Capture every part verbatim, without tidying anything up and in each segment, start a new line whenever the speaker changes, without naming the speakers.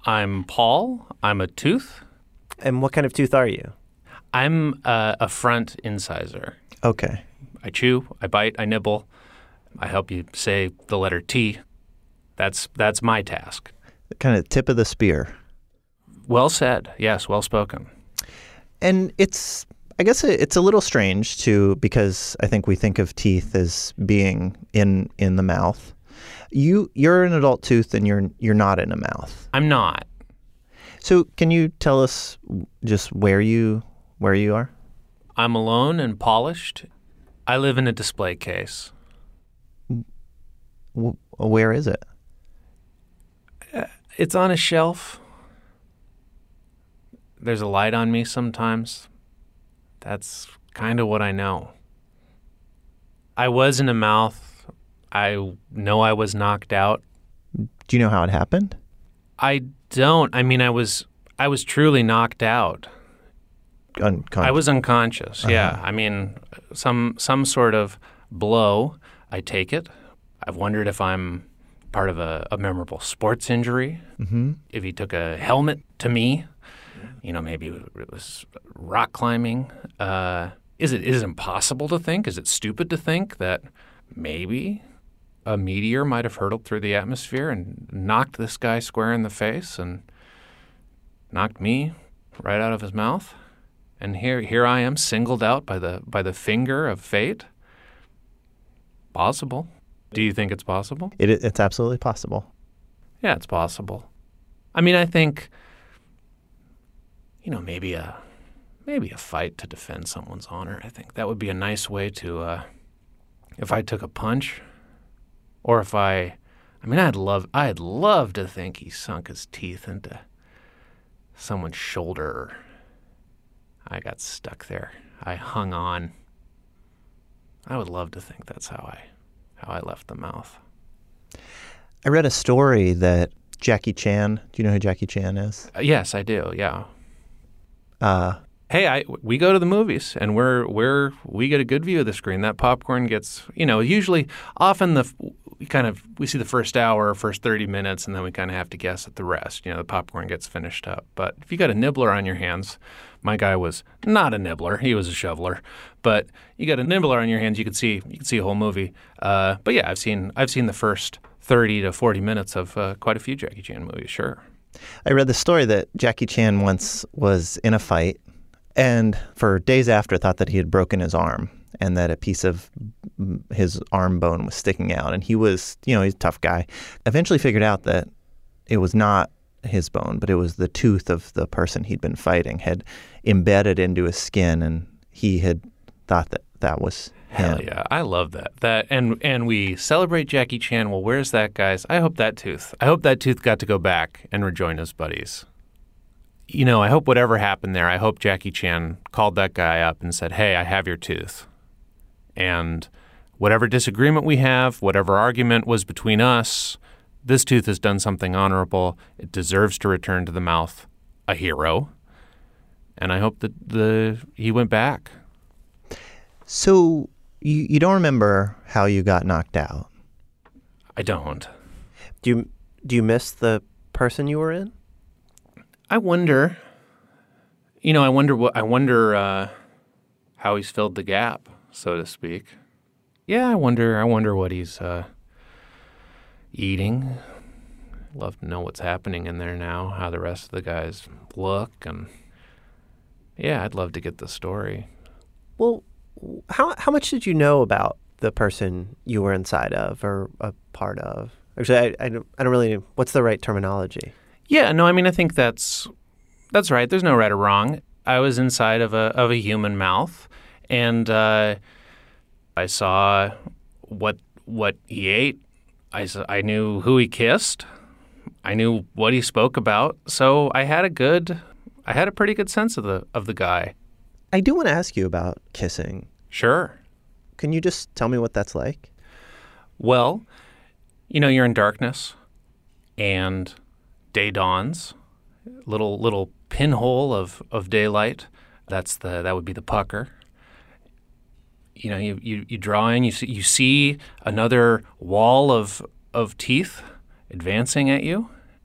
I'm Paul. I'm a tooth.
And what kind of tooth are you?
I'm uh, a front incisor.
Okay.
I chew, I bite, I nibble. I help you say the letter T. That's that's my task.
The kind of tip of the spear.
Well said. Yes, well spoken.
And it's, I guess it- it's a little strange too, because I think we think of teeth as being in in the mouth. You you're an adult tooth and you're you're not in a mouth.
I'm not.
So can you tell us just where you where you are?
I'm alone and polished. I live in a display case.
W- Where is it?
It's on a shelf. There's a light on me sometimes. That's kind of what I know. I was in a mouth. I know I was knocked out.
Do you know how it happened?
I don't. I mean, I was I was truly knocked out.
Unconscious.
I was unconscious.
Uh-huh.
Yeah. I mean, some some sort of blow. I take it. I've wondered if I'm part of a, a memorable sports injury.
Mm-hmm.
If he took a helmet to me, you know, maybe it was rock climbing. Uh, is it is it impossible to think? Is it stupid to think that maybe a meteor might have hurtled through the atmosphere and knocked this guy square in the face and knocked me right out of his mouth? And here here I am, singled out by the by the finger of fate? Possible. Do you think it's possible?
It, it's absolutely possible.
Yeah, it's possible. I mean, I think, you know, maybe a maybe a fight to defend someone's honor. I think that would be a nice way to, uh, if I took a punch, or if I, I mean, I'd love, I'd love to think he sunk his teeth into someone's shoulder. I got stuck there. I hung on. I would love to think that's how I, how I left the mouth.
I read a story that Jackie Chan, do you know who Jackie Chan is?
Uh, yes, I do. Yeah.
Uh,
Hey, I we go to the movies and we're we're we get a good view of the screen. That popcorn gets, you know, usually often the we kind of we see the first hour, first thirty minutes, and then we kind of have to guess at the rest. You know, the popcorn gets finished up. But if you got a nibbler on your hands, my guy was not a nibbler; he was a shoveler. But you got a nibbler on your hands, you can see you can see a whole movie. Uh, but yeah, I've seen I've seen the first thirty to forty minutes of uh, quite a few Jackie Chan movies. Sure.
I read the story that Jackie Chan once was in a fight and for days after thought that he had broken his arm and that a piece of his arm bone was sticking out. And he was, you know, he's a tough guy. Eventually figured out that it was not his bone, but it was the tooth of the person he'd been fighting had embedded into his skin, and he had thought that that was him.
Hell yeah, I love that. That and and we celebrate Jackie Chan. Well, where's that, guys? I hope that tooth. I hope that tooth got to go back and rejoin his buddies. You know, I hope whatever happened there, I hope Jackie Chan called that guy up and said, "Hey, I have your tooth." And whatever disagreement we have, whatever argument was between us, this tooth has done something honorable. It deserves to return to the mouth, a hero. And I hope that the he went back.
So you, you don't remember how you got knocked out?
I don't.
Do you do you miss the person you were in?
I wonder, you know, I wonder what, I wonder uh, how he's filled the gap, so to speak. Yeah, I wonder, I wonder what he's uh, eating. Love to know what's happening in there now, how the rest of the guys look, and yeah, I'd love to get the story.
Well, how how much did you know about the person you were inside of or a part of? Actually, I, I, don't, I don't really know. What's the right terminology?
Yeah, no, I mean, I think that's that's right. There's no right or wrong. I was inside of a of a human mouth, and uh, I saw what what he ate. I, s- I knew who he kissed. I knew what he spoke about. So I had a good, I had a pretty good sense of the of the guy.
I do want to ask you about kissing.
Sure.
Can you just tell me what that's like?
Well, you know, you're in darkness, and day dawns, little little pinhole of, of daylight. That's the that would be the pucker. You know, you, you, you draw in, you see you see another wall of of teeth advancing at you,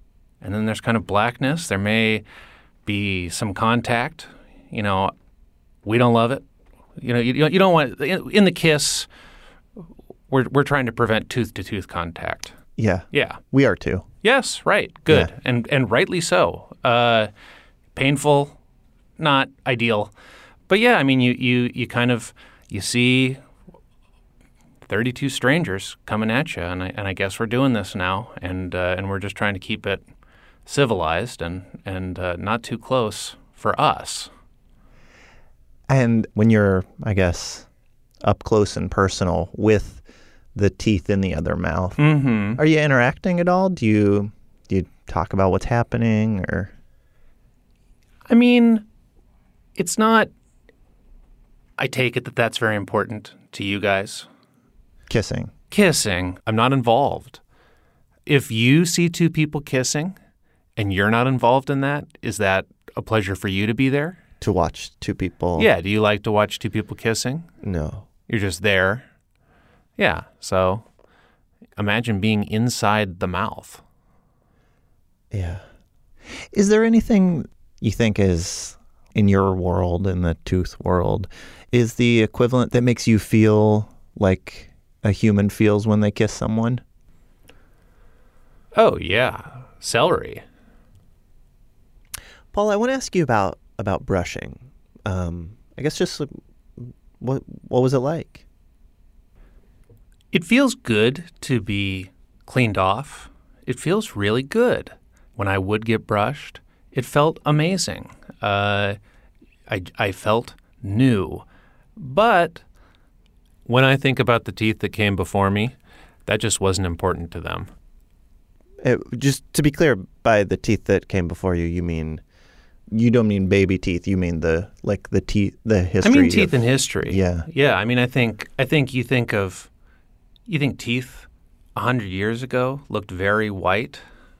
and then there's kind of blackness. There may be some contact. You know, we don't love it. You know, you, you don't want in the kiss. We're we're trying to prevent tooth to tooth contact.
Yeah.
Yeah.
We are too.
Yes. Right. Good.
Yeah.
And and rightly so. Uh, painful, not ideal, but yeah. I mean, you you you kind of you see thirty-two strangers coming at you, and I and I guess we're doing this now, and uh, and we're just trying to keep it civilized and and uh, not too close for us.
And when you're, I guess, up close and personal with the teeth in the other mouth,
Mm-hmm.
are you interacting at all? Do you do you talk about what's happening, or?
I mean, it's not. I take it that that's very important to you guys.
Kissing.
Kissing, I'm not involved. If you see two people kissing and you're not involved in that, is that a pleasure for you to be there?
To watch two people?
Yeah. Do you like to watch two people kissing?
No.
You're just there. Yeah. So imagine being inside the mouth.
Yeah. Is there anything you think is in your world, in the tooth world, is the equivalent that makes you feel like a human feels when they kiss someone?
Oh, yeah. Celery.
Paul, I want to ask you about about brushing. Um, I guess just uh, what what was it like?
It feels good to be cleaned off. It feels really good. When I would get brushed, it felt amazing. Uh, I, I felt new. But when I think about the teeth that came before me, that just wasn't important to them.
It, just to be clear, by the teeth that came before you, you mean you don't mean baby teeth. You mean the like the teeth, the history.
I mean teeth
of,
in history.
Yeah,
yeah. I mean, I think I think you think of you think teeth a hundred years ago looked very white.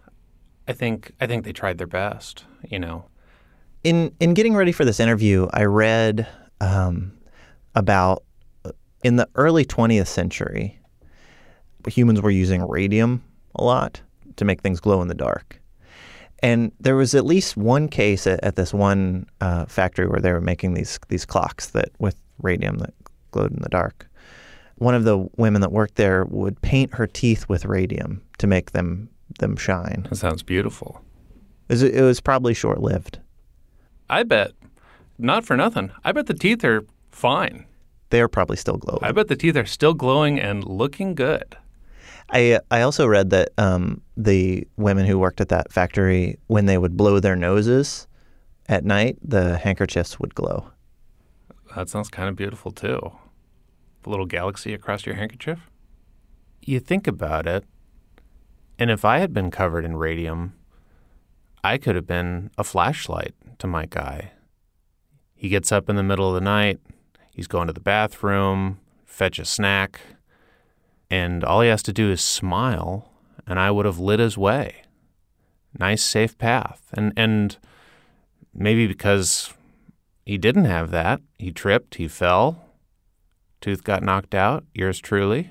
I think I think they tried their best. You know.
In in getting ready for this interview, I read um, about in the early twentieth century, humans were using radium a lot to make things glow in the dark. And there was at least one case at, at this one uh, factory where they were making these these clocks that with radium that glowed in the dark. One of the women that worked there would paint her teeth with radium to make them them shine.
That sounds beautiful.
It was, it was probably short-lived.
I bet. Not for nothing. I bet the teeth are fine.
They're probably still glowing.
I bet the teeth are still glowing and looking good.
I I also read that um, the women who worked at that factory, when they would blow their noses at night, the handkerchiefs would glow.
That sounds kind of beautiful, too. The little galaxy across your handkerchief. You think about it, and if I had been covered in radium, I could have been a flashlight to my guy. He gets up in the middle of the night, he's going to the bathroom, fetch a snack, and all he has to do is smile, and I would have lit his way. Nice, safe path. And and maybe because he didn't have that, he tripped, he fell, tooth got knocked out, yours truly,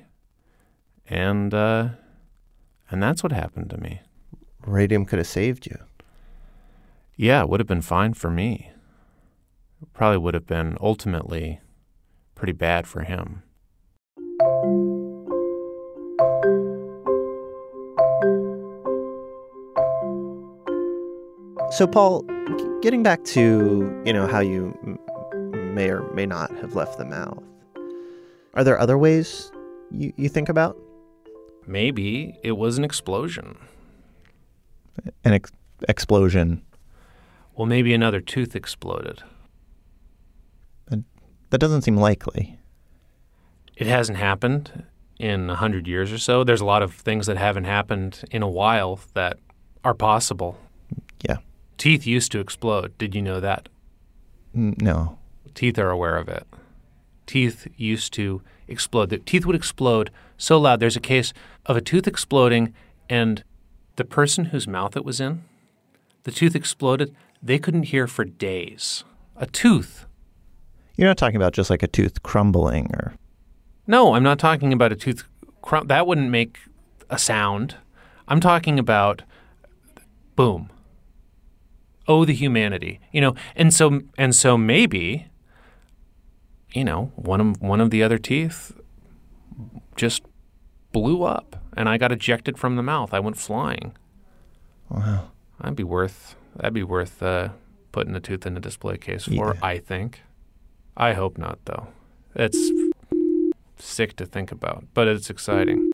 and uh, and that's what happened to me.
radium could have saved you.
Yeah, it would have been fine for me. It probably would have been ultimately pretty bad for him.
So, Paul, g- getting back to, you know, how you m- may or may not have left the mouth, are there other ways you, you think about?
Maybe it was an explosion.
An ex- explosion.
Well, maybe another tooth exploded.
That doesn't seem likely.
It hasn't happened in a hundred years or so. There's a lot of things that haven't happened in a while that are possible.
Yeah.
Teeth used to explode. Did you know that?
N- No.
Teeth are aware of it. Teeth used to explode. The teeth would explode so loud. There's a case of a tooth exploding, and the person whose mouth it was in, the tooth exploded, they couldn't hear for days. A tooth.
You're not talking about just like a tooth crumbling or...
No, I'm not talking about a tooth. Crum- that wouldn't make a sound. I'm talking about Boom. Oh, the humanity. You know, and so and so maybe, you know, one of one of the other teeth just blew up and I got ejected from the mouth. I went flying.
Wow.
That'd be worth that'd be worth uh, putting a tooth in a display case for,
Yeah.
I think. I hope not, though. It's sick to think about, but it's exciting.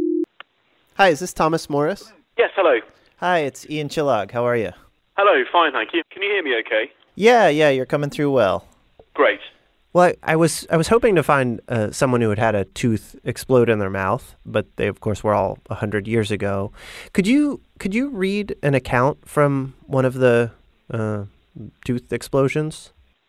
Hi, is this Thomas Morris?
Yes, hello.
Hi, it's Ian Chillog. How are you?
Hello, fine, thank you. Can you hear me okay?
Yeah, yeah, you're coming through well.
Great.
Well, I, I was I was hoping to find uh, someone who had had a tooth explode in their mouth, but they of course were all a hundred years ago. Could you could you read an account from one of the uh, tooth explosions?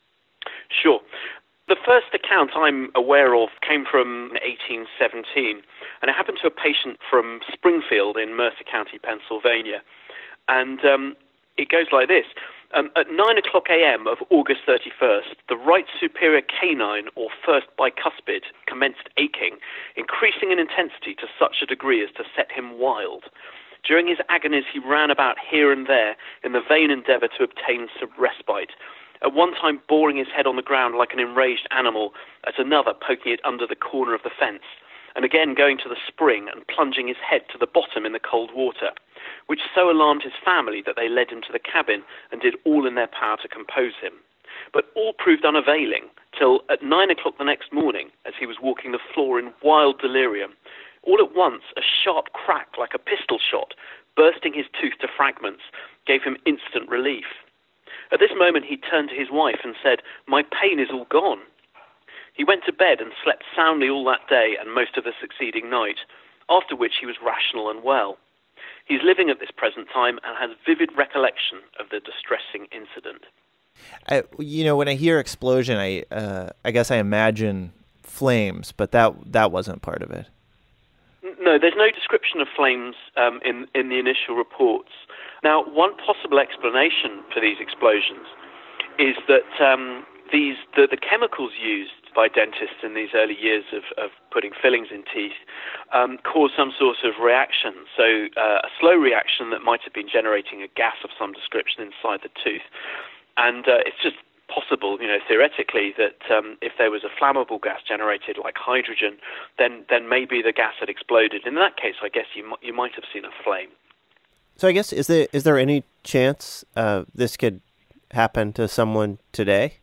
Sure. The first account I'm aware of came from eighteen seventeen, and it happened to a patient from Springfield in Mercer County, Pennsylvania. And um, it goes like this. Um, at nine o'clock a.m. of August thirty-first, the right superior canine, or first bicuspid, commenced aching, increasing in intensity to such a degree as to set him wild. During his agonies, he ran about here and there in the vain endeavour to obtain some respite, at one time boring his head on the ground like an enraged animal, at another poking it under the corner of the fence, and again going to the spring and plunging his head to the bottom in the cold water, which so alarmed his family that they led him to the cabin and did all in their power to compose him. But all proved unavailing, till at nine o'clock the next morning, as he was walking the floor in wild delirium, all at once a sharp crack like a pistol shot, bursting his tooth to fragments, gave him instant relief. At this moment he turned to his wife and said, "My pain is all gone." He went to bed and slept soundly all that day and most of the succeeding night, after which he was rational and well. He's living at this present time and has vivid recollection of the distressing incident.
I, you know, when I hear explosion, I uh, I guess I imagine flames, but that that wasn't part of it.
No, there's no description of flames um, in, in the initial reports. Now, one possible explanation for these explosions is that um, these the, the chemicals used by dentists in these early years of, of putting fillings in teeth um, cause some sort of reaction. So uh, a slow reaction that might have been generating a gas of some description inside the tooth. And uh, it's just possible, you know, theoretically, that um, if there was a flammable gas generated like hydrogen, then then maybe the gas had exploded. In that case, I guess you, m- you might have seen a flame.
So I guess is there is there any chance uh, this could happen to someone today?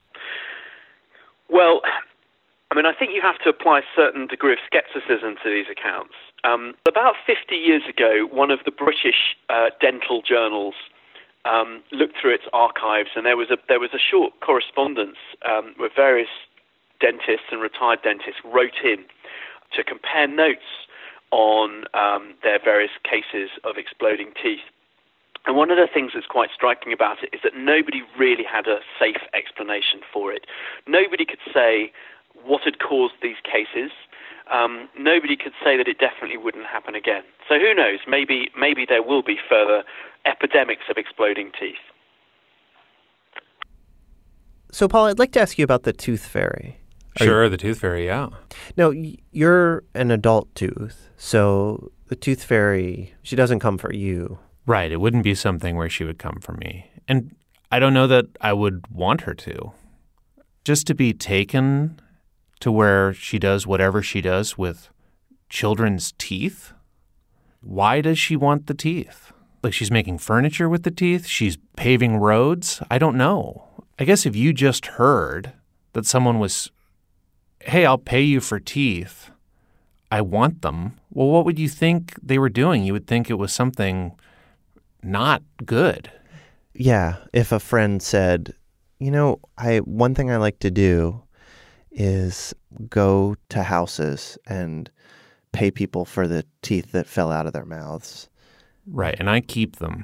Well, I mean, I think you have to apply a certain degree of skepticism to these accounts. Um, about fifty years ago, one of the British uh, dental journals um, looked through its archives, and there was a there was a short correspondence um, where various dentists and retired dentists wrote in to compare notes on um, their various cases of exploding teeth. And one of the things that's quite striking about it is that nobody really had a safe explanation for it. Nobody could say what had caused these cases. Um, nobody could say that it definitely wouldn't happen again. So who knows? Maybe maybe there will be further epidemics of exploding teeth.
So, Paul, I'd like to ask you about the tooth fairy. Are
Sure,
you-
the tooth fairy, yeah.
No, y- you're an adult tooth, so the tooth fairy, she doesn't come for you.
Right, it wouldn't be something where she would come for me. And I don't know that I would want her to. Just to be taken to where she does whatever she does with children's teeth? Why does she want the teeth? Like she's making furniture with the teeth? She's paving roads? I don't know. I guess if you just heard that someone was, hey, I'll pay you for teeth, I want them, well, what would you think they were doing? You would think it was something not good.
Yeah, if a friend said, you know, I one thing I like to do is go to houses and pay people for the teeth that fell out of their mouths.
Right, and I keep them.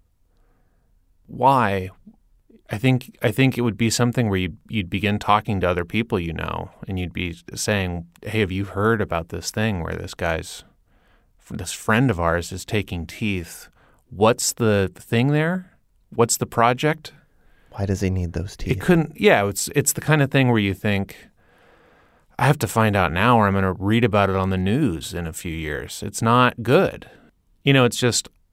Why? I think I think it would be something where you'd, you'd begin talking to other people you know, and you'd be saying, hey, have you heard about this thing where this guy's, this friend of ours is taking teeth? What's the thing there? What's the project?
Why does he need those teeth?
It couldn't, yeah, it's it's the kind of thing where you think, I have to find out now or I'm going to read about it on the news in a few years. It's not good. You know, it's just,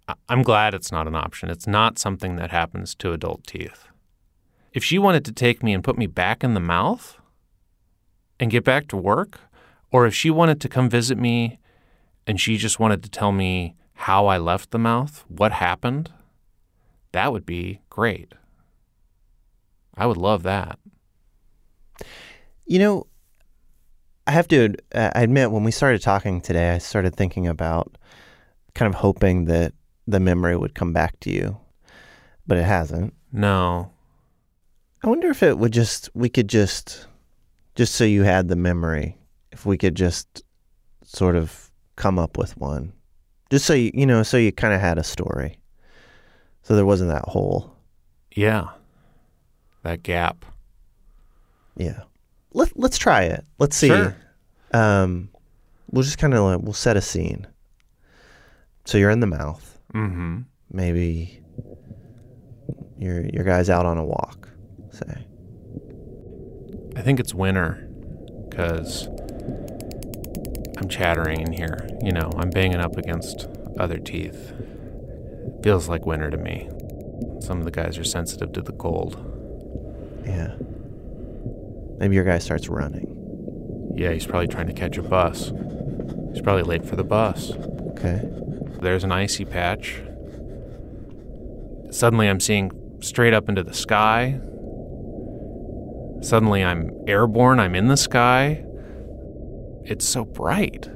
I- I'm glad it's not an option. It's not something that happens to adult teeth. If she wanted to take me and put me back in the mouth and get back to work, or if she wanted to come visit me and she just wanted to tell me how I left the mouth, what happened, that would be great. I would love that.
You know, I have to uh, I admit, when we started talking today, I started thinking about kind of hoping that the memory would come back to you, but it hasn't.
No.
I wonder if it would just, we could just, just so you had the memory, if we could just sort of come up with one. Just so you, you know, so you kind of had a story. So there wasn't that hole.
Yeah. That gap.
Yeah. Let, let's try it. Let's see.
Sure.
Um, we'll just kind of, like, we'll set a scene. So you're in the mouth.
Mm-hmm.
Maybe your your guy's out on a walk, say.
I think it's winter because I'm chattering in here. You know, I'm banging up against other teeth. Feels like winter to me. Some of the guys are sensitive to the cold.
Yeah. Maybe your guy starts running.
Yeah, he's probably trying to catch a bus. He's probably late for the bus.
Okay.
There's an icy patch. Suddenly I'm seeing straight up into the sky. Suddenly I'm airborne. I'm in the sky. It's so bright.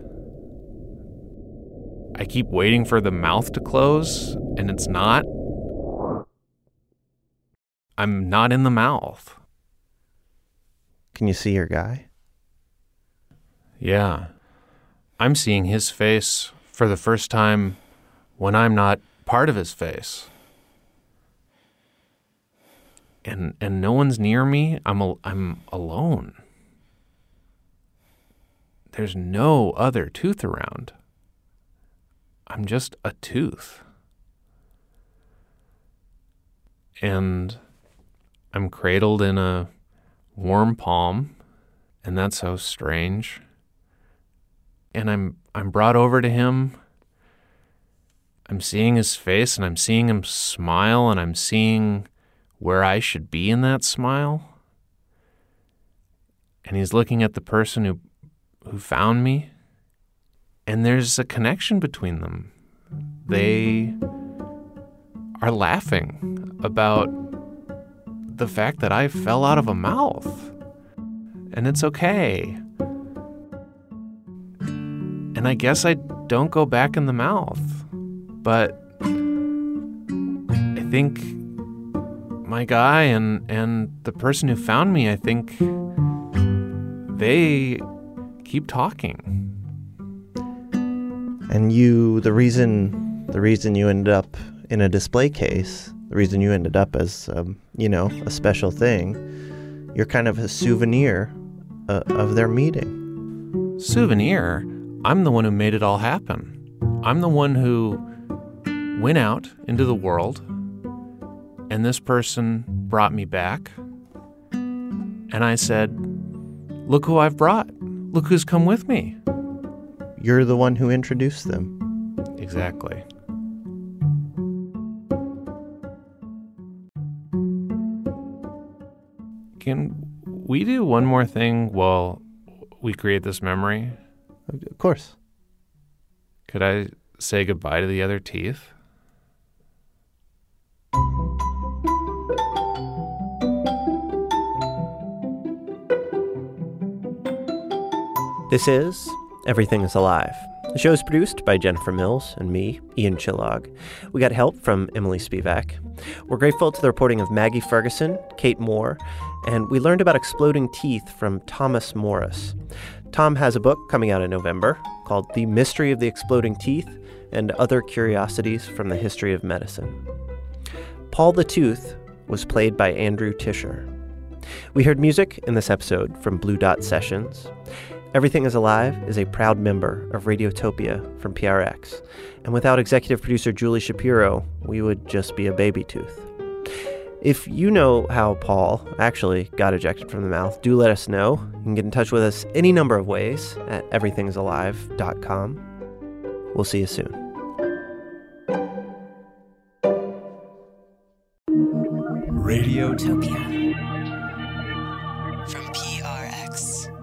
I keep waiting for the mouth to close, and it's not. I'm not in the mouth.
Can you see your guy?
Yeah. I'm seeing his face for the first time when I'm not part of his face. And and no one's near me. I'm al- I'm alone. There's no other tooth around. I'm just a tooth. And I'm cradled in a warm palm, and that's so strange. And I'm I'm brought over to him. I'm seeing his face, and I'm seeing him smile, and I'm seeing where I should be in that smile. And he's looking at the person who who found me, and there's a connection between them. They are laughing about the fact that I fell out of a mouth, and it's okay. And I guess I don't go back in the mouth, but I think my guy and, and the person who found me, I think they keep talking.
And you, the reason, the reason you ended up in a display case, the reason you ended up as, um, you know, a special thing, you're kind of a souvenir uh, of their meeting.
Souvenir? I'm the one who made it all happen. I'm the one who went out into the world, and this person brought me back, and I said, look who I've brought. Look who's come with me.
You're the one who introduced them.
Exactly. Can we do one more thing while we create this memory?
Of course.
Could I say goodbye to the other teeth?
This is Everything is Alive. The show is produced by Jennifer Mills and me, Ian Chillog. We got help from Emily Spivak. We're grateful to the reporting of Maggie Ferguson, Kate Moore, and we learned about exploding teeth from Thomas Morris. Tom has a book coming out in November called The Mystery of the Exploding Teeth and Other Curiosities from the History of Medicine. Paul the Tooth was played by Andrew Tisher. We heard music in this episode from Blue Dot Sessions. Everything is Alive is a proud member of Radiotopia from P R X. And without executive producer Julie Shapiro, we would just be a baby tooth. If you know how Paul actually got ejected from the mouth, do let us know. You can get in touch with us any number of ways at everything is alive dot com. We'll see you soon.
Radiotopia
from P R X.